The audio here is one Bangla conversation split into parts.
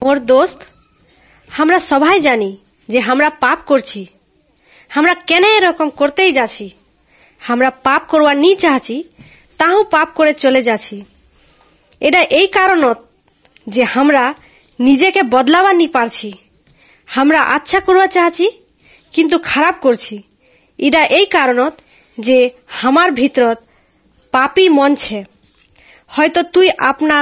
मोर दोस्त, हमरा सबाई जानी जे हमरा पाप करছি। हमरा केन এরকম করতেই যাচ্ছি। আমরা পাপ করবার নি চাচ্ছি, তাও পাপ করে চলে যাচ্ছি। এটা এই কারণত যে আমরা নিজেকে বদলাবার নি পারছি। আমরা আচ্ছা করবা চাচ্ছি কিন্তু খারাপ করছি। এটা এই কারণত যে আমার ভিতরত পাপী মন ছে। হয়তো তুই আপনা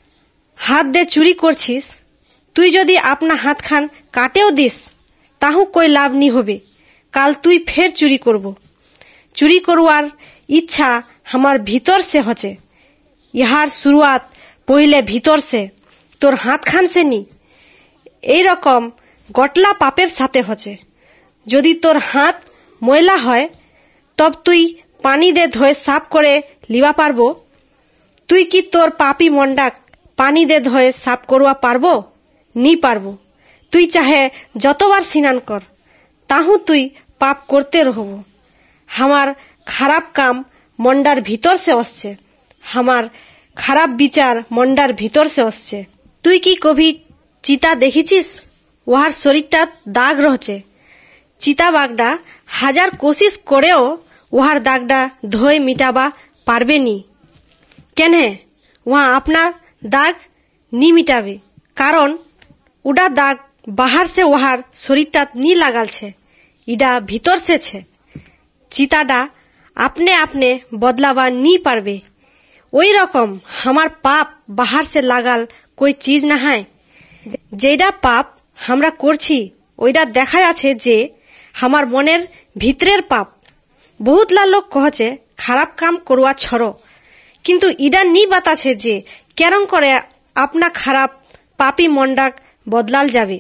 হাত দিয়ে চুরি করছিস, তুই যদি আপনা হাত খান কাটেও দিস, তাও কোই লাভ নি হবে। কাল তুই ফের চুরি করব। চুরি করবার ইচ্ছা আমার ভিতর से হচ্ছে। ইহার শুরুয়াত পहिले ভিতর से, তোর হাত খান से নি। এই রকম গটলা পাপের সাথে হচ্ছে। যদি তোর হাত ময়লা হয়, তব তুই পানি দে ধোয়ে সাফ করে লিবা পারবো। তুই কি তোর পাপী মন্ডাক পানি দে ধোয়ে সাফ করবা পারবো? নি পারবো। তুই চাহে যতবার স্নান কর, তাহু তুই পাপ করতে রহব। আমার খারাপ কাম মন্ডার ভিতর से আসছে। আমার খারাপ বিচার মন্ডার ভিতর से আসছে। তুই কি কবি চিতা দেখেছিস? ওহার শরীরটা দাগ রয়েছে। চিতা বাগডা হাজার কোশিশ করেও ওহার দাগটা ধোয়ে মিটাবা পারবে নি। কেন ওয়া আপনার দাগ নি মিটাবে? কারণ উডা দাগ বাহার से ওহার শরীরটা নি লাগালছে, ইডা ভিতর से ছে। চিতাডা আপনে আপনে বদলাবা নি পারবে। ওই রকম আমার পাপ বাহার से লাগাল কোই চিজ না হয়। যেটা পাপ আমরা করছি ওইটা দেখা যাচ্ছে যে আমার মনের ভিতরের পাপ। বহুতলা লোক কহছে খারাপ কাম করবা ছড়ো, কিন্তু ইডা নি বাতাছে যে কেরম করে আপনা খারাপ পাপী মন্ডাক বদলাল যাবে।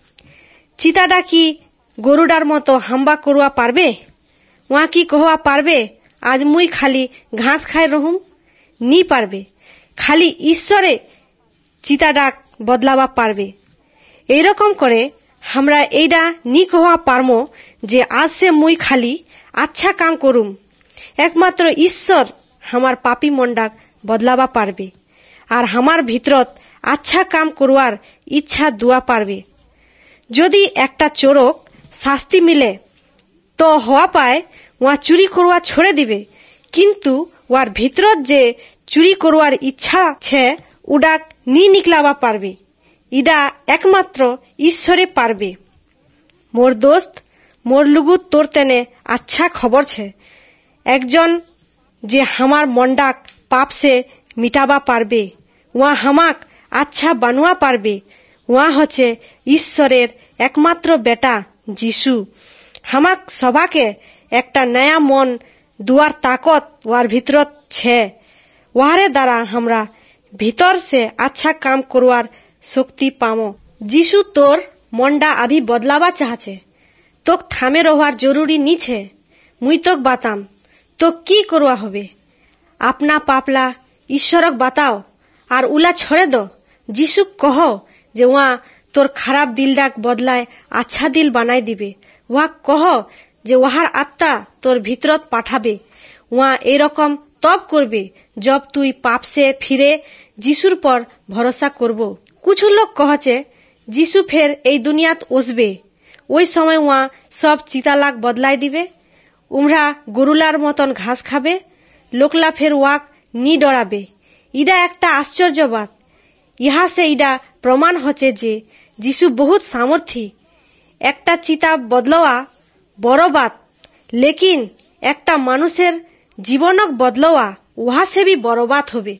চিতাডা কি গরুডার মতো হাম্বা করবা পারবে? ওয়া কি কহবা পারবে আজ মুই খালি ঘাস খাই রহুম? নি পারবে। খালি ঈশ্বরে চিতাডাক বদলাবা পারবে। এইরকম করে আমরা এইডা নি কহবা পারমো যে আজ से মুই খালি আচ্ছা কাম করুম। একমাত্র ঈশ্বর আমার পাপী মন্ডাক বদলাবা পারবে আর আমার ভিতরত আচ্ছা কাম করবার ইচ্ছা দুয়া পারবে। যদি একটা চোরক শাস্তি মিলে তো হওয়া পায় ওয়া চুরি করবা ছড়ে দিবে, কিন্তু ওয়ার ভিতরত যে চুরি করবার ইচ্ছা ছে উডাক নি নিকলাবা পারবে। ইডা একমাত্র ঈশ্বরে পারবে। মোর দোস্ত, মোর লুগু তোর তেনে আচ্ছা খবর ছে। একজন যে আমার মন্ডাক পাপ से মিটাবা পারবে, ওয়া হামাক আচ্ছা বানুয়া পারবে। ওয়া হচ্ছে ঈশ্বরের একমাত্র বেটা যিশু। হামাক সবাকে একটা নয়া মন দুয়ার তাকত ওয়ার ভিতরত ছে। ওয়ারে দ্বারা আমরা ভিতর से আচ্ছা কাম করবার শক্তি পামো। যিশু তোর মনডা আভি বদলাবা চাহছে। তোক থামে রহবার জরুরি নিছে। মুই তোক বাতাম তোক কি করবা হবে। আপনা পাপলা ঈশ্বরক বাতাও আর উলা ছড়ে দো। যিশুক কহ যে ওয়া তোর খারাপ দিলডাক বদলায় আচ্ছা দিল বানাই দিবে। ওয়া কহ যে ওহার আত্মা তোর ভিতরত পাঠাবে। ওয়া এরকম তব করবে জব তুই পাপ से ফিরে যিশুর পর ভরসা করব। কিছু লোক কহছে যিশু ফের এই দুনিয়াত আসবে। ওই সময় ওয়া সব চিতালাক বদলাই দিবে। উমরা গরুলার মতন ঘাস খাবে। লোকলা ফের ওয়াক নি ডরাবে। ইডা একটা আশ্চর্যবাদ। ইহা से ইডা প্রমাণ হচ্ছে যে যিশু বহুত সামর্থী। একটা চিতা বদলওয়া বড় বাত, লেকিন একটা মানুষের জীবনক বদলওয়া উহা से भी বড় বাত হবে।